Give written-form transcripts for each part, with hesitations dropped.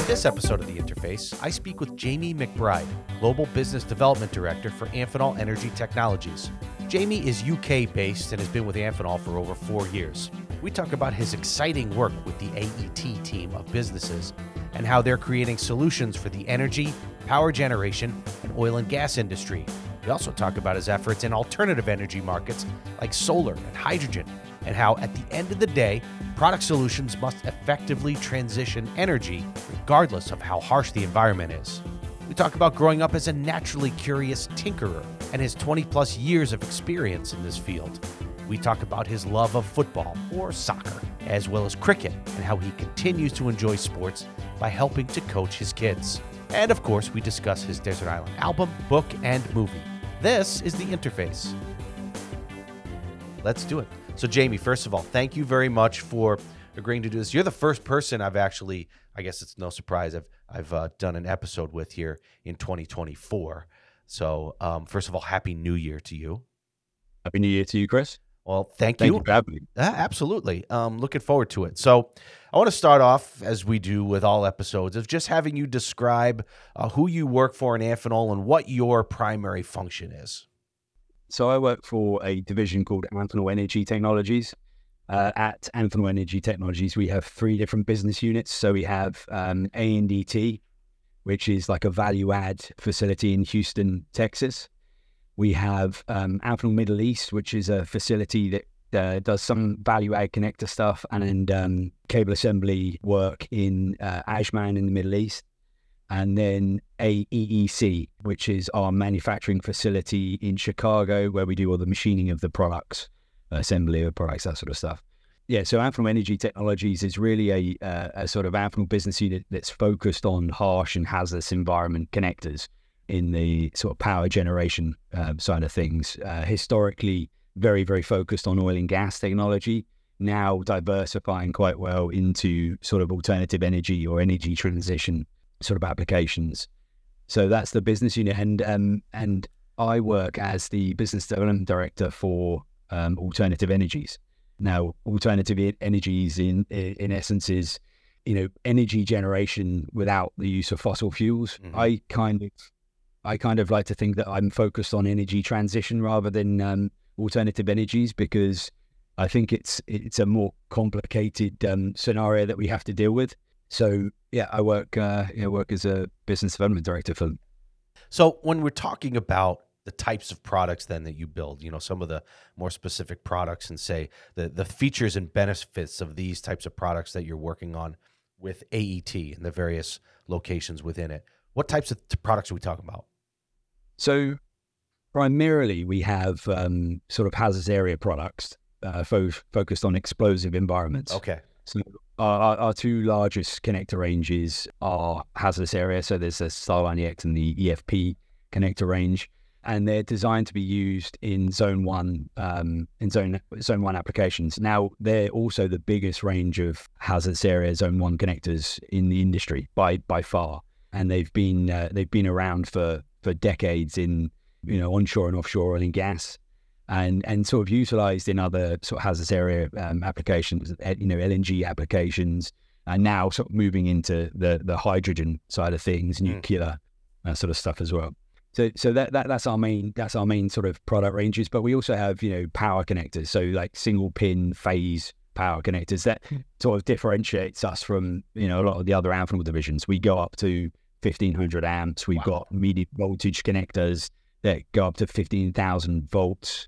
This episode of The Interface, I speak with Jamie McBride, Global Business Development Director for Amphenol Energy Technologies. Jamie is UK-based and has been with Amphenol for over 4 years. We talk about his exciting work with the AET team of businesses and how they're creating solutions for the energy, power generation, and oil and gas industry. We also talk about his efforts in alternative energy markets like solar and hydrogen, and how at the end of the day, product solutions must effectively transition energy regardless of how harsh the environment is. We talk about growing up as a naturally curious tinkerer and his 20-plus years of experience in this field. We talk about his love of football or soccer, as well as cricket, and how he continues to enjoy sports by helping to coach his kids. And of course, we discuss his Desert Island album, book, and movie. This is The Interface. Let's do it. So Jamie, first of all, thank you very much for agreeing to do this. You're the first person I've actually, I guess it's no surprise, I've done an episode with here in 2024. So first of all, Happy New Year to you. Happy New Year to you, Chris. Well, thank you you. for having me. Absolutely. Looking forward to it. So I want to start off, as we do with all episodes, of just having you describe who you work for in Amphenol and what your primary function is. So I work for a division called Amphenol Energy Technologies. At Amphenol Energy Technologies, we have 3 different business units. So we have A&DT, which is like a value-add facility in Houston, Texas. We have Amphenol Middle East, which is a facility that does some value-add connector stuff and cable assembly work in Ajman in the Middle East. And then AEEC, which is our manufacturing facility in Chicago, where we do all the machining of the products, assembly of products, that sort of stuff. Yeah, so Amphenol Energy Technologies is really a sort of Amphenol business unit that's focused on harsh and hazardous environment connectors in the sort of power generation side of things. Historically, very, very focused on oil and gas technology, now diversifying quite well into sort of alternative energy or energy transition sort of applications. So that's the business unit, and I work as the business development director for alternative energies. Now, alternative energies in essence is, energy generation without the use of fossil fuels. Mm-hmm. I kind of like to think that I'm focused on energy transition rather than alternative energies, because I think it's a more complicated scenario that we have to deal with. So yeah, I work as a business development director for them. So when we're talking about the types of products then that you build, some of the more specific products, and say the features and benefits of these types of products that you're working on with AET and the various locations within it, what types of products are we talking about? So primarily we have sort of hazardous area products focused on explosive environments. Okay. So our 2 largest connector ranges are hazardous area. So there's the Starline EX and the EFP connector range, and they're designed to be used in Zone 1 Zone 1 applications. Now, they're also the biggest range of hazardous area Zone 1 connectors in the industry by far, and they've been around for decades in onshore and offshore oil and gas. And sort of utilized in other sort of hazardous area applications, LNG applications, and now sort of moving into the hydrogen side of things, nuclear sort of stuff as well. So that's our main sort of product ranges. But we also have power connectors, so like single pin phase power connectors that sort of differentiates us from a lot of the other Amphenol divisions. We go up to 1500 amps. We've got medium voltage connectors that go up to 15,000 volts.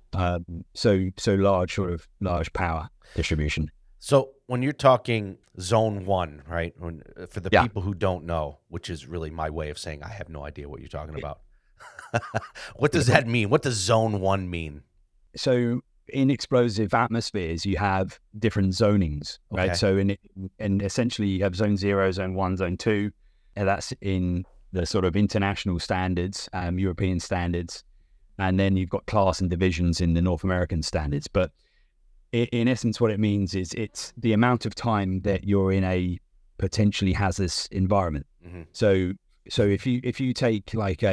So large power distribution. So when you're talking Zone 1, right? For the people who don't know, which is really my way of saying I have no idea what you're talking about. What does that mean? What does Zone 1 mean? So in explosive atmospheres, you have different zonings, right? Okay. So and essentially you have Zone 0, Zone 1, Zone 2, and that's in the sort of international standards, European standards, and then you've got class and divisions in the North American standards. But in essence, what it means is it's the amount of time that you're in a potentially hazardous environment. Mm-hmm. So if you take like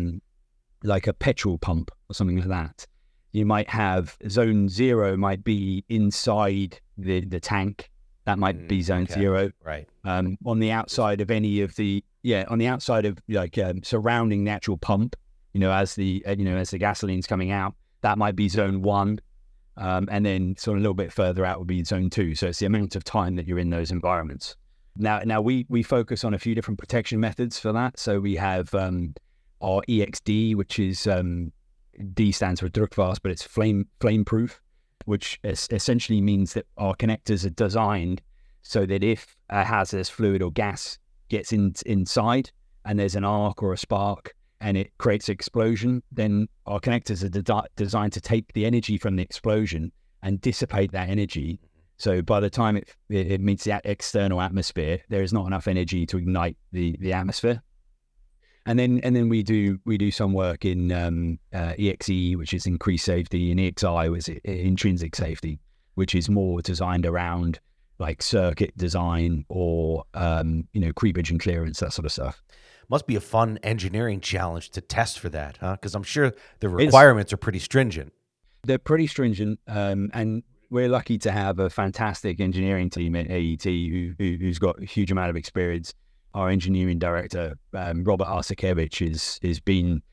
a petrol pump or something like that, you might have Zone 0 might be inside the tank, That might be zone Okay. 0. Right. On the outside of any of the, on the outside of like surrounding the actual pump, as the gasoline's coming out, that might be zone 1. And then sort of a little bit further out would be zone 2. So it's the amount of time that you're in those environments. Now we focus on a few different protection methods for that. So we have our EXD, which is D stands for Druckfast, but it's flame proof, which essentially means that our connectors are designed so that if a hazardous fluid or gas gets inside and there's an arc or a spark and it creates an explosion, then our connectors are designed to take the energy from the explosion and dissipate that energy. So by the time it meets the external atmosphere, there is not enough energy to ignite the atmosphere. And then we do some work in EXE, which is increased safety, and EXI was intrinsic safety, which is more designed around like circuit design or creepage and clearance, that sort of stuff. Must be a fun engineering challenge to test for that, huh? Because I'm sure the requirements are pretty stringent. They're pretty stringent, and we're lucky to have a fantastic engineering team at AET who's got a huge amount of experience. Our engineering director, Robert Arsikevich, has been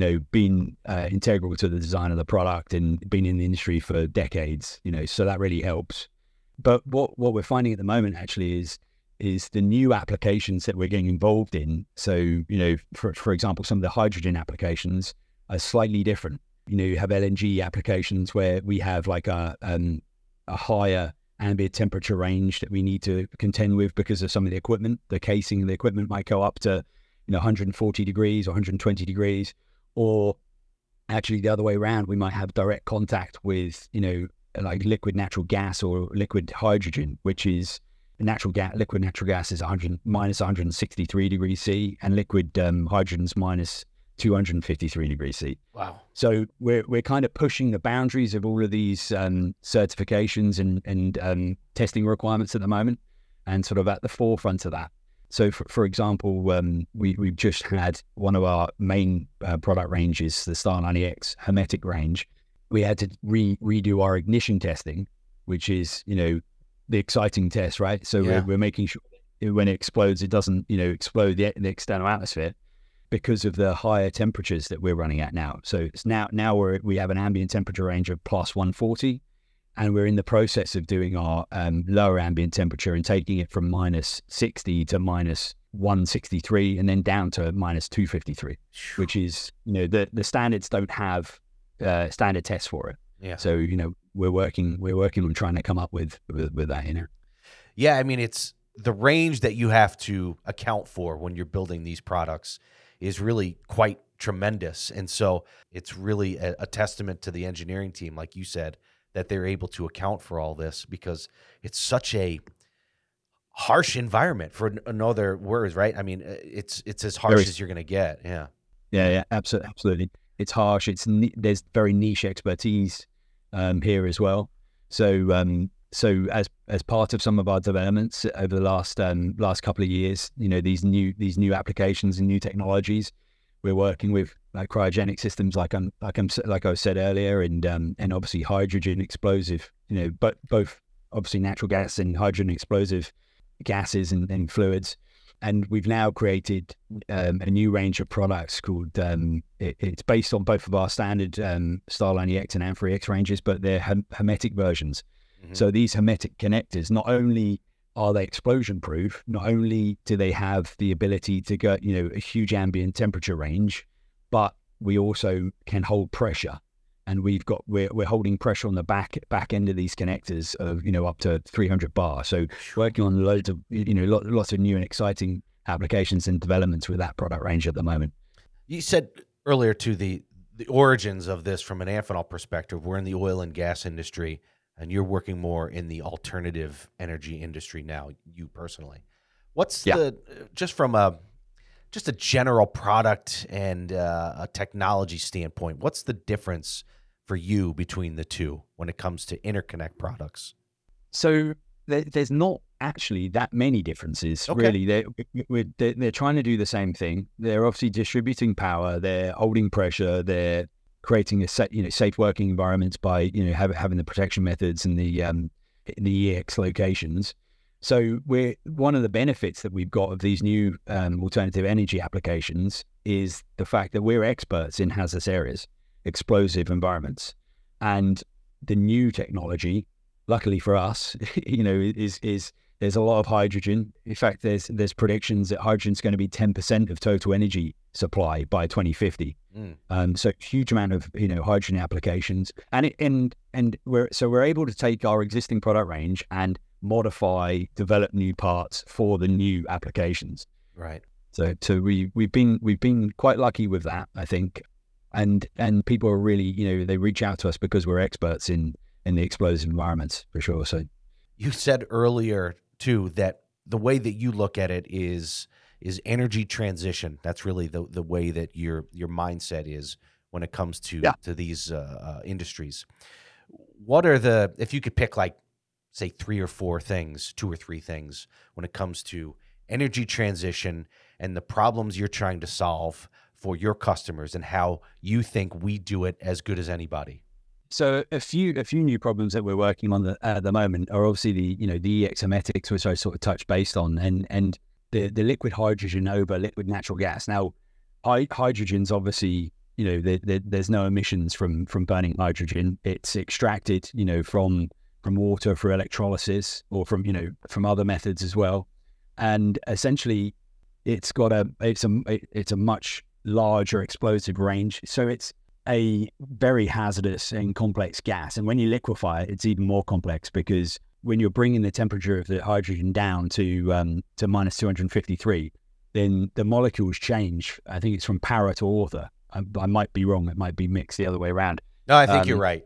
integral to the design of the product and been in the industry for decades. So that really helps. But what we're finding at the moment actually is the new applications that we're getting involved in. So, for example, some of the hydrogen applications are slightly different. You have LNG applications where we have like a higher ambient temperature range that we need to contend with because of some of the equipment. The casing of the equipment might go up to 140 degrees or 120 degrees, or actually the other way around. We might have direct contact with like liquid natural gas or liquid hydrogen, which is liquid natural gas is minus 163 degrees C, and liquid hydrogen's minus 253 degrees C. Wow. So we're kind of pushing the boundaries of all of these certifications and testing requirements at the moment, and sort of at the forefront of that. So for example, we've just had one of our main product ranges, the Starline EX Hermetic range. We had to redo our ignition testing, which is, the exciting test, right? So we're making sure that when it explodes, it doesn't, explode the external atmosphere, because of the higher temperatures that we're running at now. So it's now we have an ambient temperature range of plus 140, and we're in the process of doing our lower ambient temperature and taking it from minus 60 to minus 163 and then down to minus 253, which is, the standards don't have standard tests for it. Yeah. So, we're working on trying to come up with that, Yeah, I mean, it's the range that you have to account for when you're building these products is really quite tremendous. And so it's really a testament to the engineering team, like you said, that they're able to account for all this, because it's such a harsh environment, for no other words, right? I mean, it's as harsh as you're going to get. Yeah. Yeah, absolutely. It's harsh. There's very niche expertise here as well. So as part of some of our developments over the last couple of years, these new applications and new technologies, we're working with like cryogenic systems, like I said earlier, and obviously hydrogen explosive, but both obviously natural gas and hydrogen explosive gases and fluids. And we've now created a new range of products called, it's based on both of our standard Starline EX and Amphri EX ranges, but they're hermetic versions. Mm-hmm. So these hermetic connectors, not only are they explosion proof, not only do they have the ability to go, a huge ambient temperature range, but we also can hold pressure. And we're holding pressure on the back end of these connectors of, up to 300 bar. So working on loads of, lots of new and exciting applications and developments with that product range at the moment. You said earlier too, the origins of this from an Amphenol perspective, we're in the oil and gas industry, and you're working more in the alternative energy industry now, you personally. What's just from a general product and a technology standpoint, what's the difference for you between the two when it comes to interconnect products? So there's not actually that many differences, really. They're trying to do the same thing. They're obviously distributing power. They're holding pressure. They're creating safe working environments by having the protection methods and the EX locations. So we're one of the benefits that we've got of these new alternative energy applications is the fact that we're experts in hazardous areas, explosive environments, and the new technology, luckily for us, is there's a lot of hydrogen. In fact, there's predictions that hydrogen's going to be 10% of total energy supply by 2050. So huge amount of hydrogen applications, and we're able to take our existing product range and modify, develop new parts for the new applications. Right. So we've been quite lucky with that, I think, and people are really they reach out to us because we're experts in the explosive environments for sure. So you said earlier too that the way that you look at it is energy transition. That's really the way that your mindset is when it comes to these industries. What are if you could pick like say 2 or 3 things when it comes to energy transition and the problems you're trying to solve for your customers and how you think we do it as good as anybody? So a few new problems that we're working on at the moment are obviously the EX hermetics, which I sort of touched based on, and the liquid hydrogen over liquid natural gas. Now, hydrogen's obviously there's no emissions from burning hydrogen. It's extracted from water for electrolysis or from other methods as well, and essentially it's a much larger explosive range. So it's a very hazardous and complex gas. And when you liquefy it, it's even more complex because when you're bringing the temperature of the hydrogen down to minus 253, then the molecules change. I think it's from para to author. I might be wrong. It might be mixed the other way around. No, I think you're right.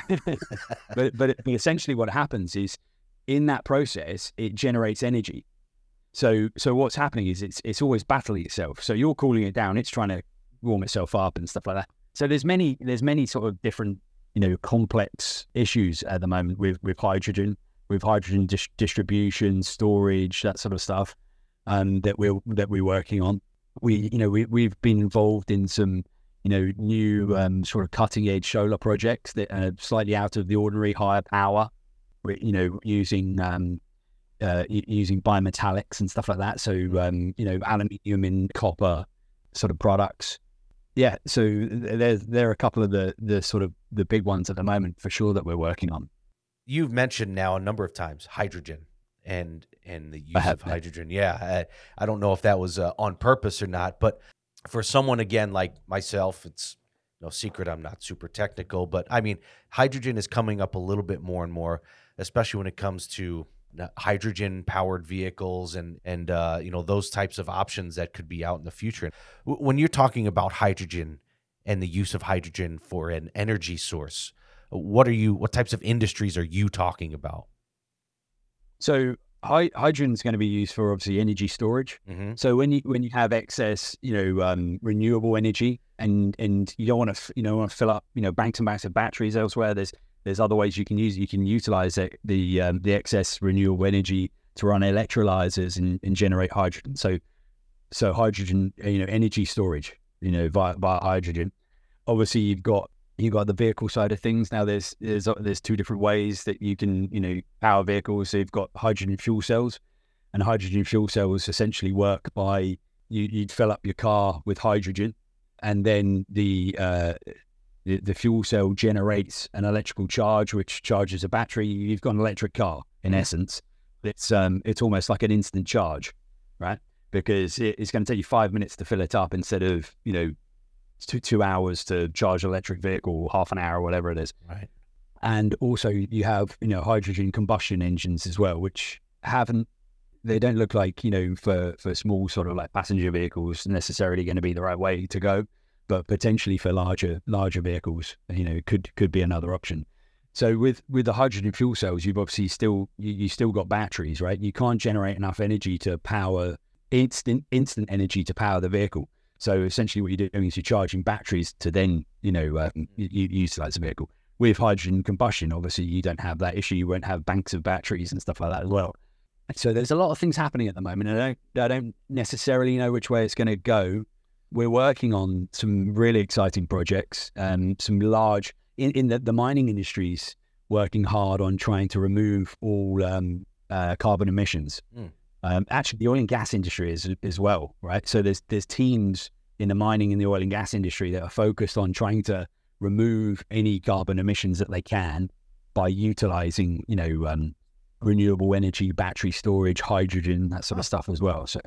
but essentially what happens is in that process, it generates energy. So what's happening is it's always battling itself. So you're cooling it down. It's trying to warm itself up and stuff like that. So there's many sort of different, complex issues at the moment with hydrogen, distribution, storage, that sort of stuff, that we're working on. We've been involved in some, new sort of cutting edge solar projects that are slightly out of the ordinary, higher power, using biometallics and stuff like that. So aluminium and copper sort of products. Yeah, so there are a couple of the sort of the big ones at the moment for sure that we're working on. You've mentioned now a number of times hydrogen and the use of hydrogen. Yeah, I don't know if that was on purpose or not, but for someone again like myself, it's no secret I'm not super technical, but I mean hydrogen is coming up a little bit more and more, especially when it comes to hydrogen powered vehicles and those types of options that could be out in the future. When you're talking about hydrogen and the use of hydrogen for an energy source, what types of industries are you talking about? So hydrogen is going to be used for obviously energy storage. Mm-hmm. So when you have excess renewable energy and you don't want to fill up banks and banks of batteries elsewhere, there's other ways you can use it. You can utilize the excess renewable energy to run electrolyzers and generate hydrogen. So hydrogen, energy storage, via hydrogen. Obviously, you've got the vehicle side of things. Now there's 2 different ways that you can power vehicles. So you've got hydrogen fuel cells, and hydrogen fuel cells essentially work by you'd fill up your car with hydrogen, and then the fuel cell generates an electrical charge, which charges a battery. You've got an electric car in essence. It's almost like an instant charge, right? Because it's going to take you 5 minutes to fill it up instead of 2 hours to charge an electric vehicle, or half an hour, or whatever it is. Right. And also you have hydrogen combustion engines as well, which they don't look like for small sort of like passenger vehicles necessarily going to be the right way to go. But potentially for larger vehicles, could be another option. So with the hydrogen fuel cells, you've obviously still got batteries, right? You can't generate enough energy to power instant energy to power the vehicle. So essentially, what you're doing is you're charging batteries to then you utilize the vehicle. With hydrogen combustion, obviously, you don't have that issue. You won't have banks of batteries and stuff like that as well. So there's a lot of things happening at the moment, and I don't necessarily know which way it's going to go. We're working on some really exciting projects, some large in the mining industries, working hard on trying to remove all carbon emissions. Actually, the oil and gas industry is as well, right? So there's teams in the mining and the oil and gas industry that are focused on trying to remove any carbon emissions that they can by utilizing, renewable energy, battery storage, hydrogen, that sort of stuff as well. So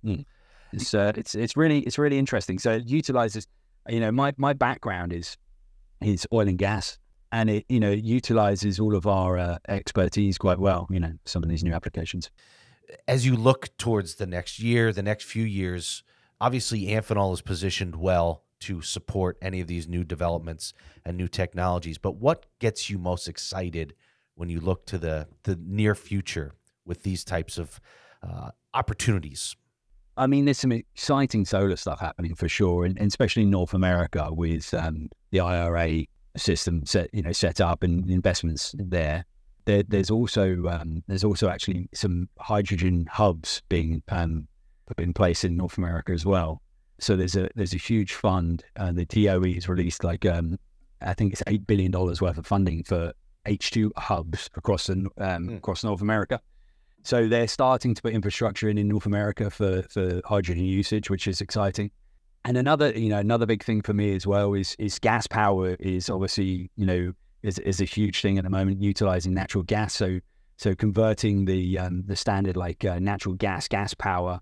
it's really interesting. So it utilizes, my background is oil and gas, and it utilizes all of our expertise quite well. Some of these new applications. As you look towards the next year, the next few years, obviously Amphenol is positioned well to support any of these new developments and new technologies. But what gets you most excited when you look to the near future with these types of opportunities? I mean, there's some exciting solar stuff happening for sure, and especially in North America with the IRA system set up and investments there. There's also actually some hydrogen hubs being put in place in North America as well. So there's a huge fund. The DOE has released I think it's $8 billion worth of funding for H2 hubs across North America. So they're starting to put infrastructure in North America for hydrogen usage, which is exciting. And another big thing for me as well is gas power is obviously is a huge thing at the moment, utilizing natural gas. So converting the standard natural gas power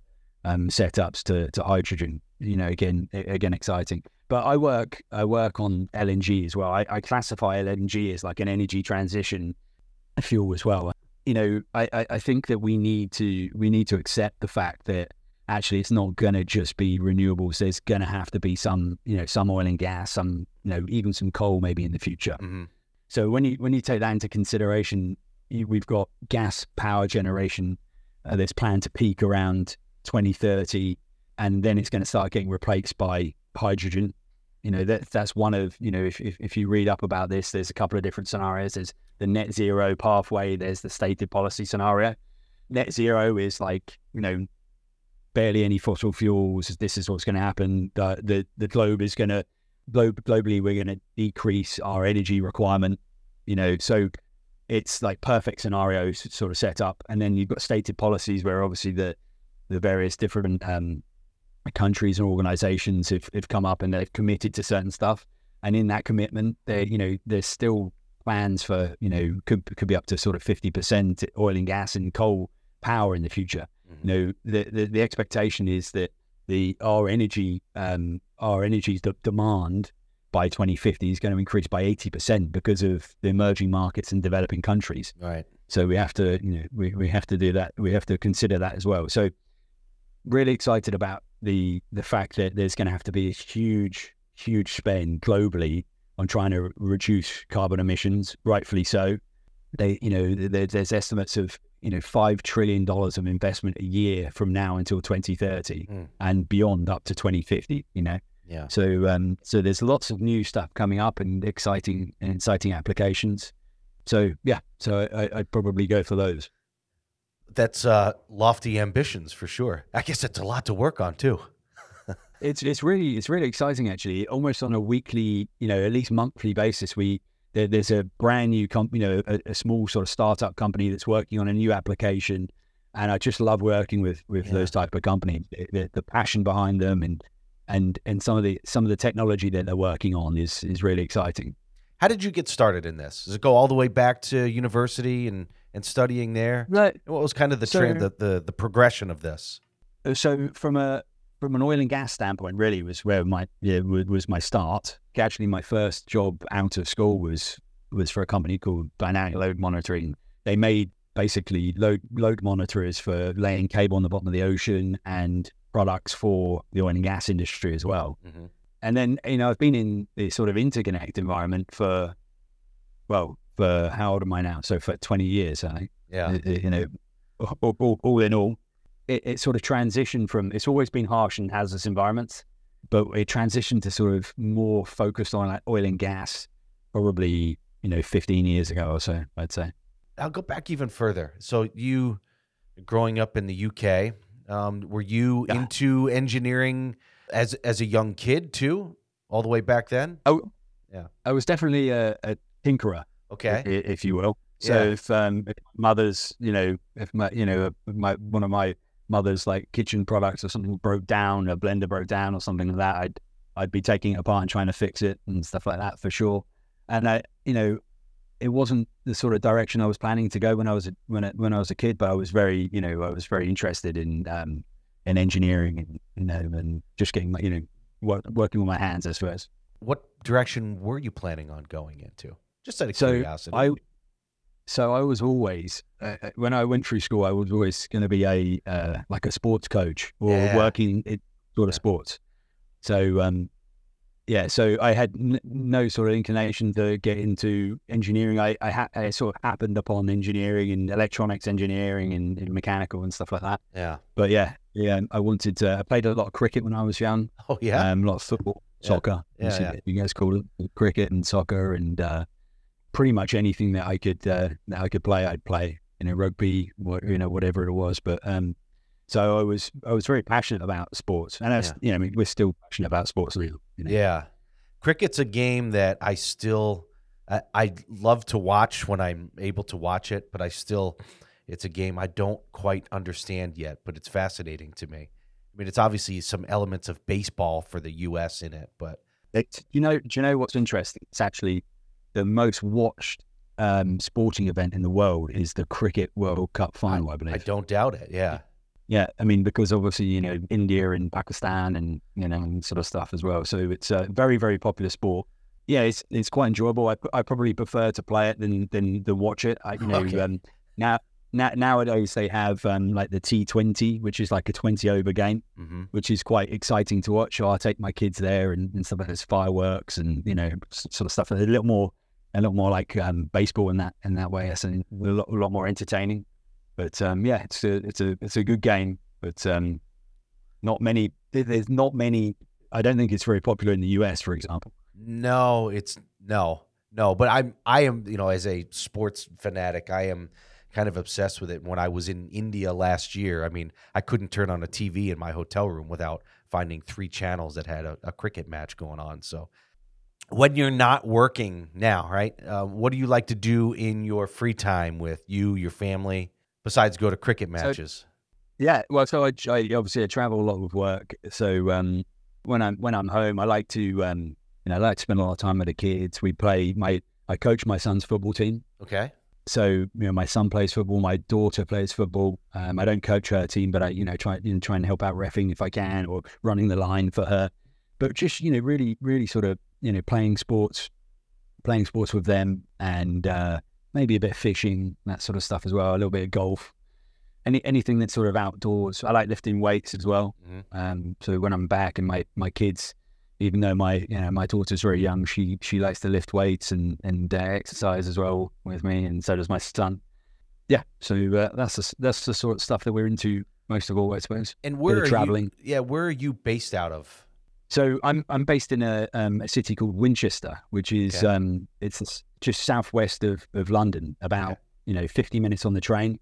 setups to hydrogen. Again exciting. But I work on LNG as well. I classify LNG as like an energy transition fuel as well. I think that we need to accept the fact that actually it's not going to just be renewables. There's going to have to be some oil and gas, some even some coal maybe in the future. Mm-hmm. So when you take that into consideration, we've got gas power generation that's planned to peak around 2030, and then it's going to start getting replaced by hydrogen. That's one of, if you read up about this, there's a couple of different scenarios. There's the net zero pathway, there's the stated policy scenario. Net zero is barely any fossil fuels. This is what's going to happen. The globe is going to, globally, we're going to decrease our energy requirement, so it's like perfect scenarios sort of set up. And then you've got stated policies where obviously the various different countries and organizations have come up and they've committed to certain stuff. And in that commitment, there's still plans for, could be up to sort of 50% oil and gas and coal power in the future. Mm-hmm. The expectation is that our energy demand by 2050 is going to increase by 80% because of the emerging markets and developing countries. Right. So we have to, we have to do that. We have to consider that as well. So really excited about the fact that there's going to have to be a huge spend globally on trying to reduce carbon emissions, rightfully so. There's estimates of $5 trillion of investment a year from now until 2030 and beyond up to 2050. Yeah. So there's lots of new stuff coming up and exciting applications. So yeah, I'd probably go for those. That's lofty ambitions for sure. I guess it's a lot to work on too. It's really exciting actually. Almost on a weekly, at least monthly basis, there's a brand new company, a small sort of startup company that's working on a new application, and I just love working with those type of companies. The passion behind them and some of the technology that they're working on is really exciting. How did you get started in this? Does it go all the way back to university and studying there? Right. What was kind of the progression of this? So from an oil and gas standpoint, really was where was my start. Actually, my first job out of school was for a company called Dynamic Load Monitoring. They made basically load monitors for laying cable on the bottom of the ocean and products for the oil and gas industry as well. Mm-hmm. And then, I've been in the sort of interconnect environment for how old am I now? So for 20 years, I think. Yeah. All in all, it sort of transitioned from, it's always been harsh and hazardous environments, but it transitioned to sort of more focused on oil and gas probably, 15 years ago or so, I'd say. I'll go back even further. So you, growing up in the UK, were you into engineering as a young kid too, all the way back then? Oh, yeah. I was definitely a tinkerer, okay, if you will. So Yeah. if mother's, if one of my mother's like kitchen products or something broke down, a blender broke down or something like that, I'd be taking it apart and trying to fix it and stuff like that for sure. And it wasn't the sort of direction I was planning to go when I was a kid, but I was very interested in engineering and just getting working with my hands, I suppose. What direction were you planning on going into? Just out of So curiosity. I was always when I went through school, I was always going to be a like a sports coach or Yeah. working in sort of sports. So so I had no sort of inclination to get into engineering. I sort of happened upon engineering and electronics engineering and mechanical and stuff like that. Yeah. But I wanted to. I played a lot of cricket when I was young. Oh yeah. A lot of football, Yeah. soccer. Yeah. You guys call it cricket and soccer and pretty much anything that I could play, I'd play. Rugby, whatever it was. But so I was very passionate about sports, and we're still passionate about sports. Yeah. Cricket's a game that I love to watch when I'm able to watch it, but it's a game I don't quite understand yet, but it's fascinating to me. I mean, it's obviously some elements of baseball for the U.S. in it, but do you know what's interesting? It's actually the most watched sporting event in the world is the Cricket World Cup final, I believe. I don't doubt it. Yeah. Yeah, I mean, because obviously, India and Pakistan and, and sort of stuff as well. So it's a very, very popular sport. Yeah, it's quite enjoyable. I probably prefer to play it than watch it. Okay. Nowadays they have like the T20, which is like a 20 over game, Mm-hmm. which is quite exciting to watch. So I'll take my kids there and stuff like this, fireworks and, sort of stuff. A little more like baseball in that way. It's a lot more entertaining. But it's a good game, but there's not many. I don't think it's very popular in the US, for example. No, no. But I am, as a sports fanatic, I am kind of obsessed with it. When I was in India last year, I mean, I couldn't turn on a TV in my hotel room without finding 3 channels that had a cricket match going on. So when you're not working now, right? What do you like to do in your free time with your family? Besides go to cricket matches. So I obviously I travel a lot with work. So when I'm home, I like to I like to spend a lot of time with the kids. I coach my son's football team. Okay. So my son plays football, my daughter plays football. I don't coach her team, but I try and help out reffing if I can or running the line for her. But just really really sort of playing sports with them and. Maybe a bit of fishing, that sort of stuff as well. A little bit of golf, anything that's sort of outdoors. I like lifting weights as well. Mm-hmm. So when I'm back and my kids, even though my daughter's very young, she likes to lift weights and exercise as well with me, and so does my son. Yeah, so that's the sort of stuff that we're into most of all, I suppose. And where are traveling? Where are you based out of? So I'm based in a city called Winchester, which is it's just southwest of London, about 50 minutes on the train.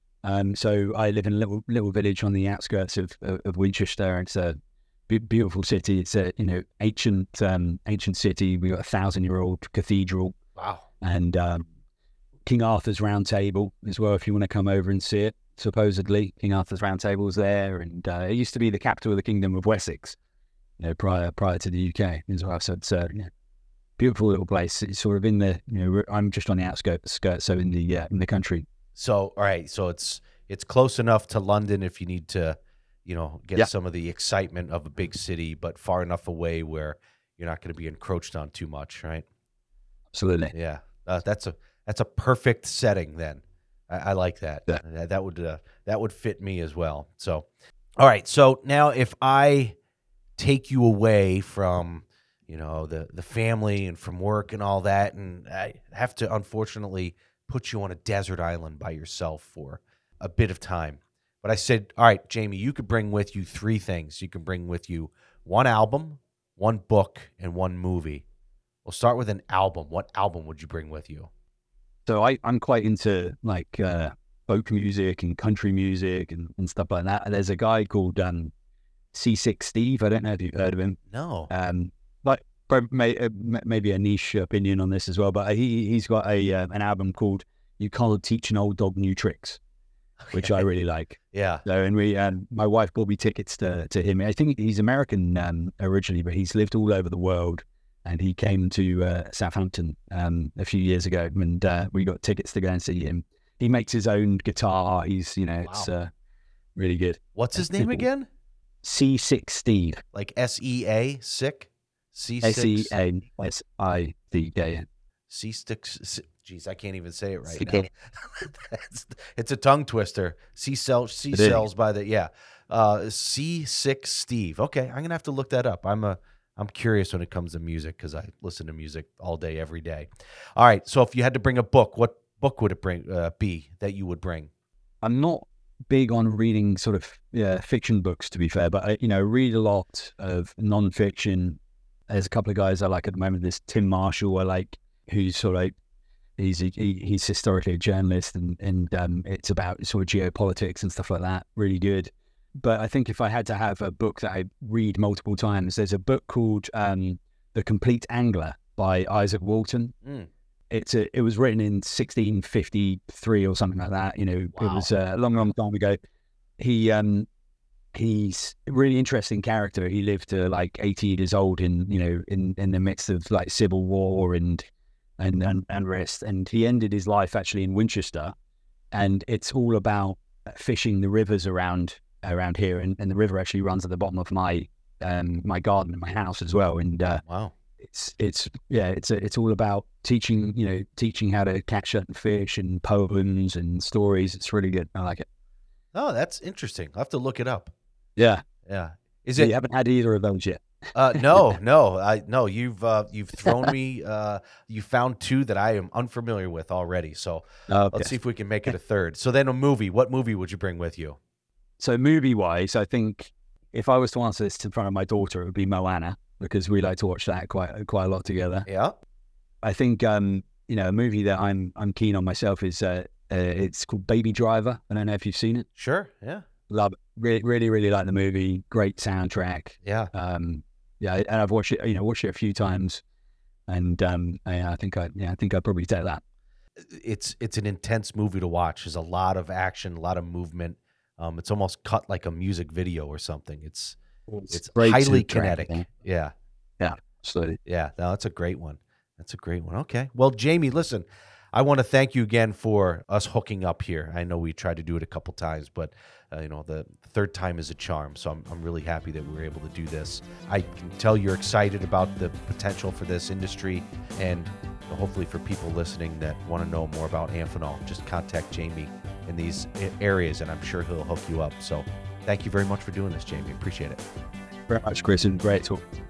So I live in a little village on the outskirts of Winchester. It's a beautiful city. It's a ancient city. We've got a 1,000-year-old cathedral. Wow. And King Arthur's Round Table as well. If you want to come over and see it, supposedly King Arthur's Round Table is there, and it used to be the capital of the Kingdom of Wessex. Prior to the UK as well. So it's beautiful little place. It's sort of in the I'm just on the outskirts, so in the country. So all right, so it's close enough to London if you need to, get some of the excitement of a big city, but far enough away where you're not going to be encroached on too much, right? Absolutely. Yeah, that's a perfect setting. Then I like that. Yeah. That would fit me as well. So all right, so now if I take you away from the family and from work and all that, and I have to unfortunately put you on a desert island by yourself for a bit of time. But I said, all right, Jamie, you could bring with you 3 things. You can bring with you 1 album, 1 book, and 1 movie. We'll start with an album. What album would you bring with you? So I'm quite into like folk music and country music and stuff like that. And there's a guy called C6 Steve. I don't know if you've heard of him. No. But maybe a niche opinion on this as well. But he's got an album called you can't teach an old dog new tricks, which I really like. Yeah. So, and my wife bought me tickets to him. I think he's American originally, but he's lived all over the world. And he came to Southampton a few years ago, and we got tickets to go and see him. He makes his own guitar. He's, it's really good. What's his name again? C6 Steve. Like SEA, sick? C6? SEASIDK. C6. Geez, I can't even say it right now. It's a tongue twister. C cells by the C6 Steve. Okay, I'm gonna have to look that up. I'm curious when it comes to music because I listen to music all day, every day. All right, so if you had to bring a book, what book would it be that you would bring? I'm not big on reading sort of fiction books, to be fair, but I read a lot of nonfiction. There's a couple of guys I like at the moment. There's Tim Marshall I like, who's sort of like, he's historically a journalist, and it's about sort of geopolitics and stuff like that. Really good. But I think if I had to have a book that I read multiple times, there's a book called The Complete Angler by Isaac Walton. It was written in 1653 or something like that. It was a long, long time ago. He's a really interesting character. He lived to like 80 years old in the midst of like civil war and unrest. And he ended his life actually in Winchester. And it's all about fishing the rivers around here, and the river actually runs at the bottom of my garden and my house as well. And wow, it's all about teaching how to catch certain fish and poems and stories. It's really good. I like it. Oh, that's interesting. I'll have to look it up. Yeah. Is it? You haven't had either of those yet? No. You've thrown me. You found two that I am unfamiliar with already. So let's see if we can make it a third. So then a movie. What movie would you bring with you? So movie-wise, I think if I was to answer this in front of my daughter, it would be Moana, because we like to watch that quite a lot together. Yeah. I think a movie that I'm keen on myself is it's called Baby Driver. I don't know if you've seen it. Sure. Yeah. Love it. Really, really like the movie. Great soundtrack. Yeah. And I've watched it. Watched it a few times, and I think I'd probably take that. It's an intense movie to watch. There's a lot of action, a lot of movement. It's almost cut like a music video or something. It's highly kinetic. Yeah. Absolutely. Yeah. No, that's a great one. Okay. Well, Jamie, listen, I want to thank you again for us hooking up here. I know we tried to do it a couple times, but the third time is a charm. So I'm really happy that we were able to do this. I can tell you're excited about the potential for this industry, and hopefully for people listening that want to know more about Amphenol, just contact Jamie in these areas, and I'm sure he'll hook you up. So thank you very much for doing this, Jamie. Appreciate it. Very much, Chris, and great talk.